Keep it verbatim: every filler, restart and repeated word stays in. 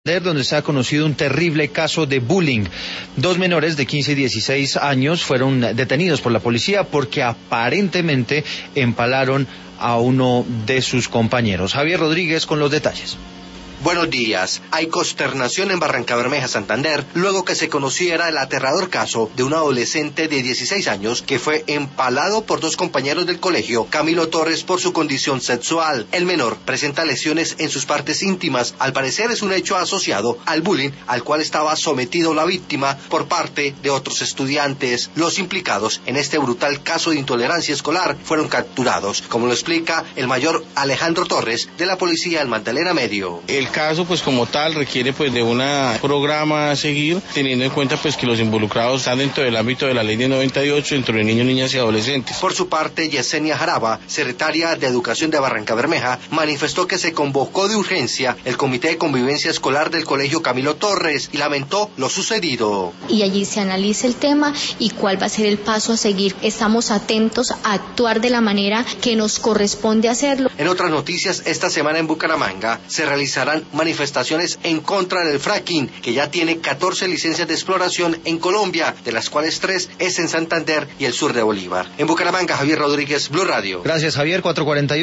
donde se ha conocido un terrible caso de bullying. Dos menores de quince y dieciséis años fueron detenidos por la policía porque aparentemente empalaron a uno de sus compañeros. Javier Rodríguez con los detalles. Buenos días. Hay consternación en Barrancabermeja, Santander, luego que se conociera el aterrador caso de un adolescente de dieciséis años que fue empalado por dos compañeros del colegio, Camilo Torres, por su condición sexual. El menor presenta lesiones en sus partes íntimas. Al parecer es un hecho asociado al bullying al cual estaba sometido la víctima por parte de otros estudiantes. Los implicados en este brutal caso de intolerancia escolar fueron capturados, como lo explica el mayor Alejandro Torres de la Policía del Magdalena Medio. El caso pues como tal requiere pues de un programa a seguir, teniendo en cuenta pues que los involucrados están dentro del ámbito de la ley de noventa y ocho, dentro de niños, niñas y adolescentes. Por su parte, Yesenia Jaraba, secretaria de Educación de Barrancabermeja, manifestó que se convocó de urgencia el Comité de Convivencia Escolar del Colegio Camilo Torres y lamentó lo sucedido. Y allí se analiza el tema y cuál va a ser el paso a seguir. Estamos atentos a actuar de la manera que nos corresponde hacerlo. En otras noticias, esta semana en Bucaramanga se realizarán manifestaciones en contra del fracking, que ya tiene catorce licencias de exploración en Colombia, de las cuales tres es en Santander y el sur de Bolívar. En Bucaramanga, Javier Rodríguez, Blue Radio. Gracias, Javier. cuatro cuarenta y ocho